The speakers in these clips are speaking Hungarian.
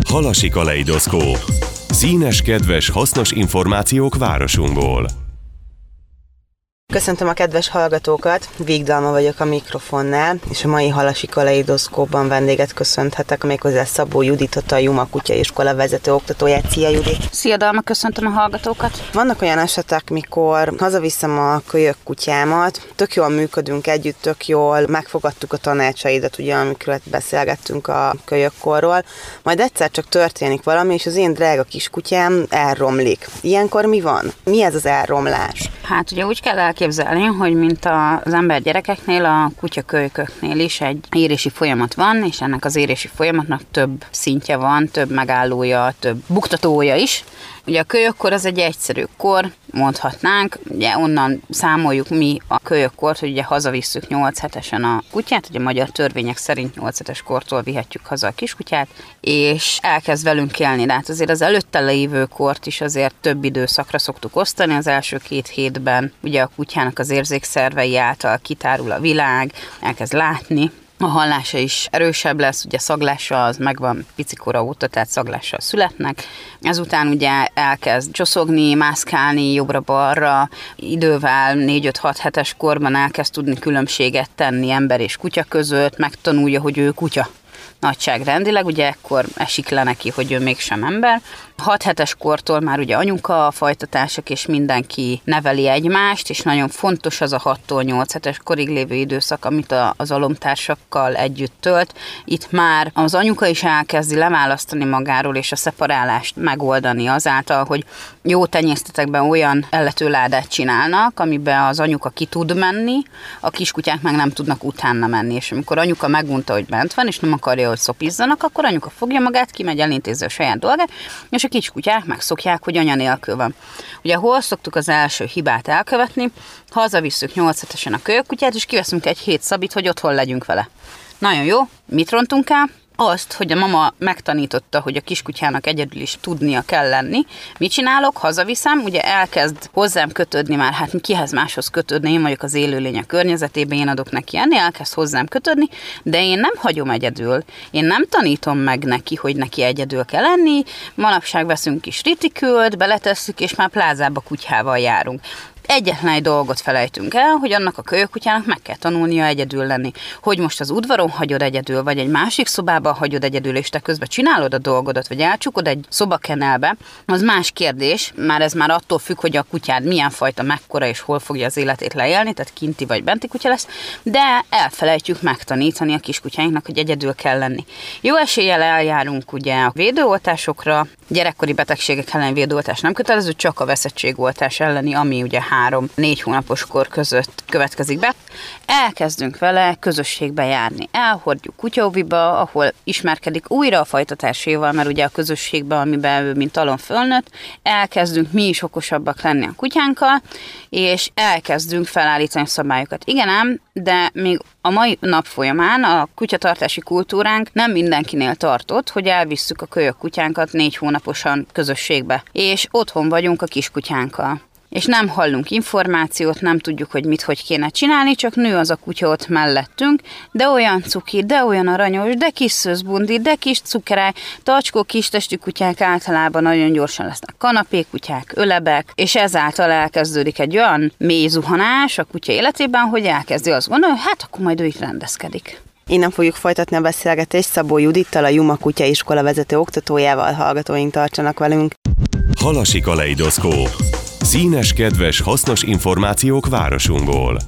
Halasi kaleidoszkóp. Színes, kedves, hasznos információk városunkból. Köszöntöm a kedves hallgatókat, Vígdalma vagyok a mikrofonnál, és a mai Halasi kaleidoszkópban vendéget köszönhetek, méghozzá Szabó Juditot, a Juma kutyaiskola vezető oktatóját. Szia, Judit! Szia, Dalma, köszöntöm a hallgatókat! Vannak olyan esetek, mikor hazaviszem a kölyök kutyámat, tök jól működünk együtt, tök jól megfogadtuk a tanácsaidat, ugye, amikor beszélgettünk a kölyökkorról, majd egyszer csak történik valami, és az én drága kis kutyám elromlik. Ilyenkor mi van? Mi ez az elromlás? Hát ugye úgy kell elképzelni, hogy mint az ember gyerekeknél, a kutya-kölyköknél is egy érési folyamat van, és ennek az érési folyamatnak több szintje van, több megállója, több buktatója is. Ugye a kölyökkor az egy egyszerű kor, mondhatnánk, ugye onnan számoljuk mi a kölyökkort, hogy ugye hazavisszük 8 hetesen a kutyát, ugye a magyar törvények szerint 8 hetes kortól vihetjük haza a kiskutyát, és elkezd velünk élni. De hát azért az előtte lévő kort is azért több időszakra szoktuk osztani. Az első 2 hétben ugye a kutyának az érzékszervei által kitárul a világ, elkezd látni, a hallása is erősebb lesz, ugye szaglása az megvan picikora óta, tehát szaglással születnek. Ezután ugye elkezd csoszogni, mászkálni jobbra-balra, idővel 4-5-6 hetes korban elkezd tudni különbséget tenni ember és kutya között, megtanulja, hogy ő kutya. Nagyságrendileg, ugye ekkor esik le neki, hogy ő mégsem ember. 6 hetes kortól már ugye anyuka, a fajtatások és mindenki neveli egymást, és nagyon fontos az a 6-tól 8 hetes korig lévő időszak, amit az alomtársakkal együtt tölt. Itt már az anyuka is elkezdi leválasztani magáról, és a szeparálást megoldani azáltal, hogy jó tenyésztetekben olyan elletőládát csinálnak, amiben az anyuka ki tud menni, a kiskutyák meg nem tudnak utána menni, és amikor anyuka megunta, hogy bent van, és nem akarja, hogy szopizzanak, akkor anyuka fogja magát, kimegy, elintézi a saját dolgát, és a kiskutyák megszokják, hogy anya nélkül van. Ugye hol szoktuk az első hibát elkövetni? Hazavisszük 8 hetesen a kölyökkutyát, és kiveszünk egy 7 szabit, hogy otthon legyünk vele. Nagyon jó, mit rontunk el? Azt, hogy a mama megtanította, hogy a kiskutyának egyedül is tudnia kell lenni. Mit csinálok? Hazaviszem, ugye elkezd hozzám kötődni már, hát kihez máshoz kötődni, én vagyok az élőlény a környezetében, én adok neki enni, elkezd hozzám kötődni, de én nem hagyom egyedül. Én nem tanítom meg neki, hogy neki egyedül kell lenni, manapság veszünk kis ritikült, beletesszük, és már plázába kutyával járunk. Egyetlen egy dolgot felejtünk el, hogy annak a kölyökkutyának meg kell tanulnia egyedül lenni. Hogy most az udvaron hagyod egyedül, vagy egy másik szobában hagyod egyedül, és te közben csinálod a dolgodat, vagy elcsukod egy szobakenelbe, az más kérdés, ez már attól függ, hogy a kutyád milyen fajta, mekkora és hol fogja az életét leélni, tehát kinti vagy benti kutya lesz, de elfelejtjük megtanítani a kiskutyáinknak, hogy egyedül kell lenni. Jó eséllyel eljárunk ugye a védőoltásokra, gyerekkori betegségek ellen védőoltás nem kötelező, csak a veszettségoltás elleni, ami ugye 3-4 hónapos kor között következik be. Elkezdünk vele közösségbe járni. Elhordjuk kutyaóviba, ahol ismerkedik újra a fajtatáséval, mert ugye a közösségben, amiben ő mint talon fölnőtt, elkezdünk mi is okosabbak lenni a kutyánkkal, és elkezdünk felállítani szabályokat. Igen ám, de még a mai nap folyamán a kutyatartási kultúránk nem mindenkinél tartott, hogy elvisszük a kölyök kutyánkat 4 hónaposan közösségbe, és otthon vagyunk a kiskutyánkkal. És nem hallunk információt, nem tudjuk, hogy mit, hogy kéne csinálni, csak nő az a kutya ott mellettünk, de olyan cuki, de olyan aranyos, de kis szőzbundi, de kis cukeráj, tacskó kis testű kutyák általában nagyon gyorsan lesznek kanapékutyák, ölebek, és ezáltal elkezdődik egy olyan mély zuhanás a kutya életében, hogy elkezdi azt gondolni, hogy hát akkor majd ő itt rendezkedik. Innen fogjuk folytatni a beszélgetést Szabó Judittal, a Juma kutyaiskola vezető oktatójával. Hallgatóink, tartsanak velünk. Halasi kaleidoszkóp. Színes, kedves, hasznos információk városunkból.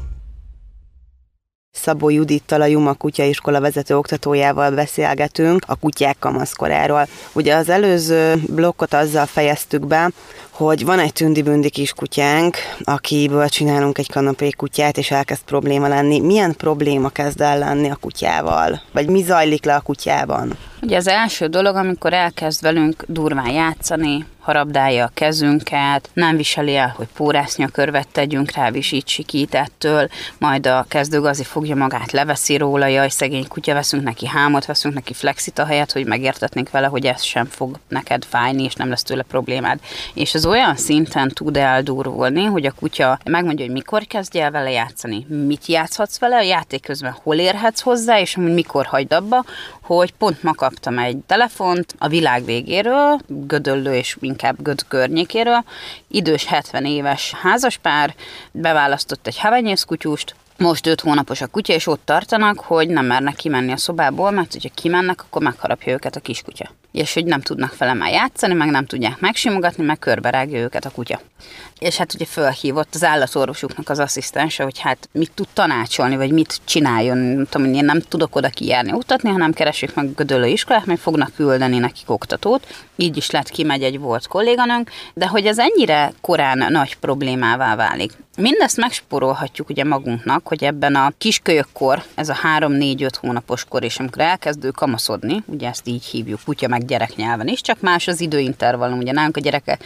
Szabó Judittal, a Juma kutyaiskola vezető oktatójával beszélgetünk a kutyák kamaszkoráról. Ugye az előző blokkot azzal fejeztük be, hogy van egy tündi-bündi kis kutyánk, akiből csinálunk egy kanapékutyát, és elkezd probléma lenni. Milyen probléma kezd el lenni a kutyával? Vagy mi zajlik le a kutyában? Ugye az első dolog, amikor elkezd velünk durván játszani, harabdálja a kezünket, nem viseli el, hogy pórásznyakörvet tegyünk rá, visít ettől, majd a kezdőgazi fogja magát, leveszi róla, jaj, szegény kutya, veszünk neki hámot, veszünk neki flexit a helyet, hogy megértetnénk vele, hogy ez sem fog neked fájni, és nem lesz tőle problémád. És az olyan szinten tud eldurvulni, hogy a kutya megmondja, hogy mikor kezdj el vele játszani, mit játszhatsz vele, a játék közben hol érhetsz hozzá, és mikor hagyd abba, hogy pont ma kaptam egy telefont a világ végéről, Gödöllő és inkább Göd környékéről, idős 70 éves házaspár beválasztott egy havanyészkutyust, most 5 hónapos a kutya, és ott tartanak, hogy nem mernek kimenni a szobából, mert hogyha kimennek, akkor megharapja őket a kiskutya. És hogy nem tudnak vele már játszani, meg nem tudják megsimogatni, meg körberágja őket a kutya. És hát ugye fölhívott az állatorvosuknak az asszisztense, hogy hát mit tud tanácsolni, vagy mit csináljon. Nem tudom, én nem tudok oda kijárni oktatni, hanem keresik meg Gödöllő iskolát, meg fognak küldeni nekik oktatót. Így is lett, kimegy egy volt kolléganőnk, de hogy ez ennyire korán nagy problémává válik. Mindezt megspórolhatjuk ugye magunknak, hogy ebben a kiskölyökkor, ez a 3-4-5 hónapos kor, és amikor elkezdő kamaszodni, ugye ezt így hívjuk kutya meg gyerek nyelven is, csak más az időintervallum, ugye nálunk a gyerekek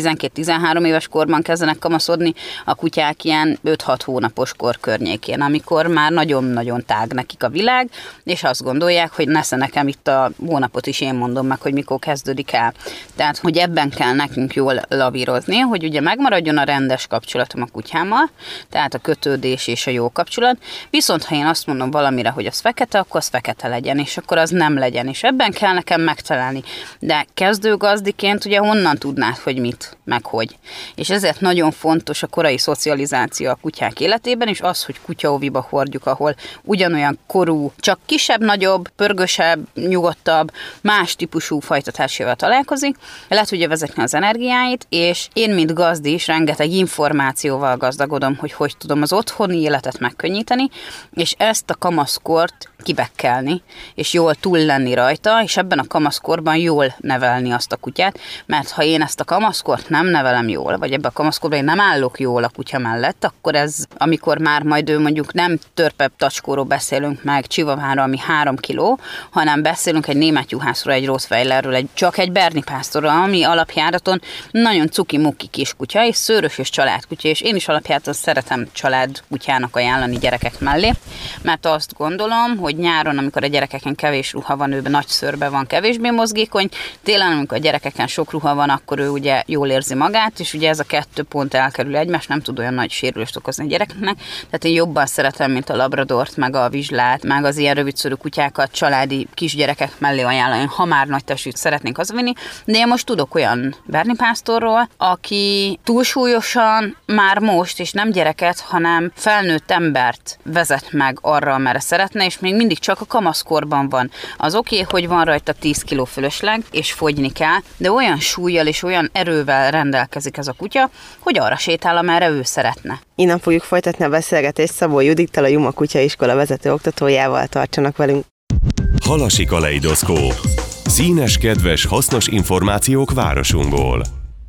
12-13 éves korban kezdenek kamaszodni, a kutyák ilyen 5-6 hónapos kor környékén, amikor már nagyon-nagyon tág nekik a világ, és azt gondolják, hogy nesze nekem itt a hónapot is én mondom meg, hogy mikor kezdődik el. Tehát, hogy ebben kell nekünk jól lavírozni, hogy ugye megmaradjon a rendes kapcsolatom a kutyámmal, tehát a kötődés és a jó kapcsolat, viszont ha én azt mondom valamire, hogy az fekete, akkor az fekete legyen, és akkor az nem legyen, és ebben kell nekem megtalálni. De kezdőgazdiként ugye honnan tudnád, hogy mit, meg hogy. És ezért nagyon fontos a korai szocializáció a kutyák életében, és az, hogy kutyaóviba hordjuk, ahol ugyanolyan korú, csak kisebb, nagyobb, pörgősebb, nyugodtabb, más típusú fajtatársával találkozik, le tudja vezetni az energiáit, és én, mint gazdi is rengeteg információval gazdagodom, hogy tudom az otthoni életet megkönnyíteni, és ezt a kamaszkort kibekkelni, és jól túl lenni rajta, és ebben a kamaszkorban jól nevelni azt a kutyát, mert ha én ezt a kamaszkort nem nevelem jól, vagy ebben a kamaszkorban én nem állok jól a kutya mellett, akkor ez, amikor már majd ő mondjuk nem törpebb tacskóról beszélünk meg, csivavára, ami 3 kiló, hanem beszélünk egy német juhászról, egy rottweilerről, csak egy berni pásztorról, ami alapjáraton nagyon cuki-muki kis kutya, és szőrös és családkutya, és én is alapjáraton szeretem családkutyának ajánlani gyerekek mellé, mert azt gondolom, hogy nyáron, amikor a gyerekeken kevés ruha van, ő nagy szőrbe van, kevésbé mozgékony, télen, amikor a gyerekeken sok ruha van, akkor ő ugye jól érzi magát, és ugye ez a 2 pont elkerül egymást, nem tud olyan nagy sérülést okozni a gyerekeknek, tehát én jobban szeretem, mint a labradort, meg a vizslát, meg az ilyen rövidszőrű kutyákat családi kisgyerekek mellé ajánlani, ha már nagy testűt szeretnénk hazavinni, de én most tudok olyan berni pásztorról, aki túlsúlyosan már most, és nem gyereket, hanem felnőtt embert vezet meg arra, amerre szeretne, és még mindig csak a kamaszkorban van. Az oké, hogy van rajta 10 kiló fölösleg, és fogyni kell, de olyan súllyal és olyan erővel rendelkezik ez a kutya, hogy arra sétál, amerre ő szeretne. Innen fogjuk folytatni a beszélgetést Szabó Judittal, a Juma Kutyaiskola vezető oktatójával. Tartsanak velünk. Halasi kaleidoszkóp. Színes, kedves, hasznos információk városunkból.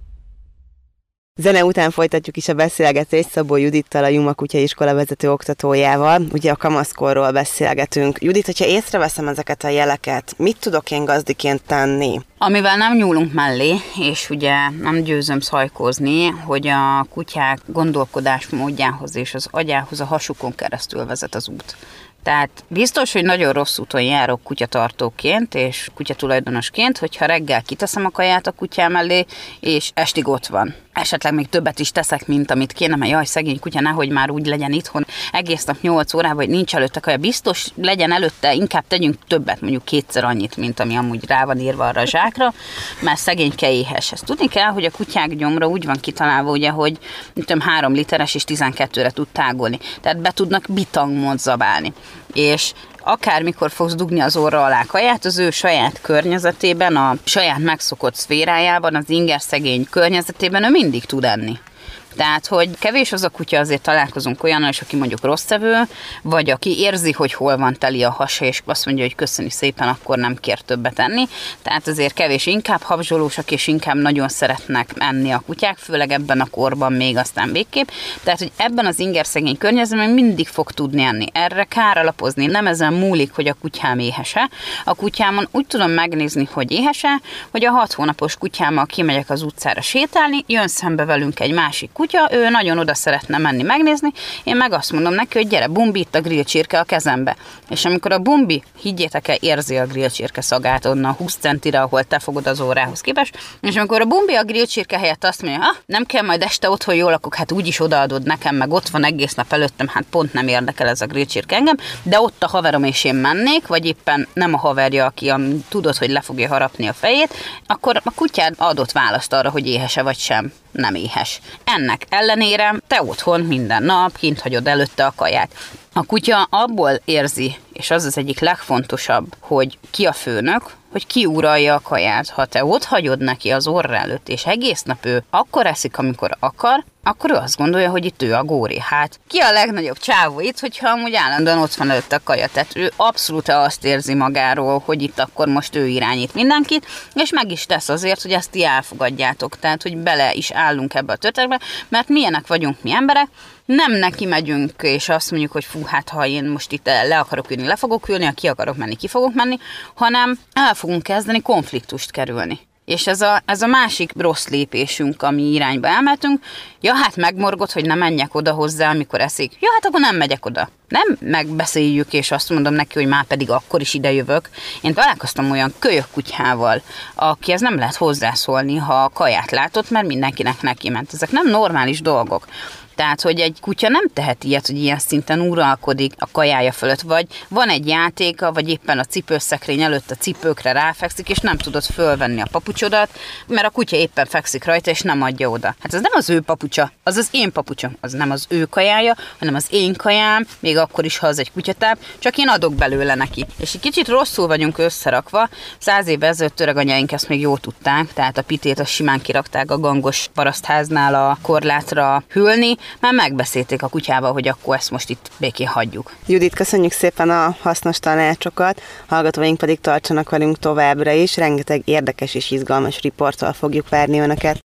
Zene után folytatjuk is a beszélgetést Szabó Judittal, a Juma Kutyaiskola vezető oktatójával. Ugye a kamaszkorról beszélgetünk. Judit, hogyha észreveszem ezeket a jeleket, mit tudok én gazdiként tenni? Amivel nem nyúlunk mellé, és ugye nem győzöm szajkózni, hogy a kutyák gondolkodásmódjához és az agyához a hasukon keresztül vezet az út. Tehát biztos, hogy nagyon rossz úton járok kutyatartóként és kutyatulajdonosként, hogyha reggel kiteszem a kaját a kutyám mellé, és estig ott van. Esetleg még többet is teszek, mint amit kéne, mert jaj, szegény kutya, nehogy már úgy legyen itthon egész nap 8 órában, vagy nincs előtte kaja. Biztos legyen előtte, inkább tegyünk többet, mondjuk 2-szer annyit, mint ami amúgy rá van írva arra a zsákra, mert szegényke éhes. Ezt tudni kell, hogy a kutyák gyomra úgy van kitalálva, ugye, hogy 3 literes és 12-re tud tágolni. Tehát be tudnak bitangmód zabálni. És akármikor fogsz dugni az orra alá kaját, az ő saját környezetében, a saját megszokott szférájában, az ingerszegény környezetében ő mindig tud enni. Tehát, hogy kevés az a kutya, azért találkozunk olyannal is, aki mondjuk rosszevő, vagy aki érzi, hogy hol van teli a hasa, és azt mondja, hogy köszöni szépen, akkor nem kér többet enni. Tehát azért kevés, inkább habzsolósak, és inkább nagyon szeretnek enni a kutyák, főleg ebben a korban még aztán végképp. Tehát, hogy ebben az ingerszegény környezetben mindig fog tudni enni. Erre kár alapozni, nem ezen múlik, hogy a kutyám éhese. A kutyámon úgy tudom megnézni, hogy éhese, hogy a 6 hónapos kutyámmal kimegyek az utcára sétálni, jön szembe velünk egy másik kutya, ő nagyon oda szeretne menni megnézni, én meg azt mondom neki, hogy gyere Bumbi, itt a grillcsirke a kezembe. És amikor a Bumbi, higgyétek el, érzi a grillcsirke szagát onnan 20 centire, ahol te fogod az órához képest, és amikor a Bumbi a grillcsirke helyett azt mondja, nem kell majd este otthon jól lakok, hát úgyis odaadod nekem, meg ott van egész nap előttem, hát pont nem érdekel ez a grillcsirke engem, de ott a haverom és én mennék, vagy éppen nem a haverja, aki tudod, hogy le fogja harapni a fejét, akkor a kutyád adott választ arra, hogy éhes-e vagy sem. Nem éhes. Ennek ellenére te otthon minden nap kint hagyod előtte a kaját. A kutya abból érzi, és az az egyik legfontosabb, hogy ki a főnök, hogy ki uralja a kaját. Ha te ott hagyod neki az orra előtt, és egész nap ő akkor eszik, amikor akar, akkor ő azt gondolja, hogy itt ő a góri. Hát ki a legnagyobb csávó itt, hogyha amúgy állandóan ott van előtt a kaja. Tehát ő abszolút azt érzi magáról, hogy itt akkor most ő irányít mindenkit, és meg is tesz azért, hogy ezt ti elfogadjátok. Tehát, hogy bele is állunk ebbe a történetbe, mert milyenek vagyunk mi emberek, nem neki megyünk, és azt mondjuk, hogy fú, hát ha én most itt le akarok ülni, le fogok ülni, ha ki akarok menni, ki fogok menni, hanem el fogunk kezdeni konfliktust kerülni. És ez a másik rossz lépésünk, ami irányba elmentünk, ja, hát megmorgod, hogy ne menjek oda hozzá, amikor eszik. Ja, hát akkor nem megyek oda. Nem megbeszéljük, és azt mondom neki, hogy már pedig akkor is ide jövök. Én találkoztam olyan kölyök kutyával, akihez nem lehet hozzászólni, ha a kaját látott, mert mindenkinek neki ment. Ezek nem normális dolgok. Tehát, hogy egy kutya nem tehet ilyet, hogy ilyen szinten uralkodik a kajája fölött, vagy van egy játéka, vagy éppen a cipőszekrény előtt a cipőkre ráfekszik, és nem tudod fölvenni a papucsodat, mert a kutya éppen fekszik rajta, és nem adja oda. Hát ez nem az ő papucsa, az az én papucsom, az nem az ő kajája, hanem az én kajám, még akkor is, ha az egy kutyatáp, csak én adok belőle neki. És egy kicsit rosszul vagyunk összerakva, 100 évvel ezelőtt öreganyaink ezt még jól tudták, tehát a pitét azt simán kirakták a gangos parasztháznál a korlátra hűlni, már megbeszélték a kutyával, hogy akkor ezt most itt békén hagyjuk. Judit, köszönjük szépen a hasznos tanácsokat, hallgatóink pedig tartsanak velünk továbbra is, rengeteg érdekes és izgalmas riporttal fogjuk várni önöket.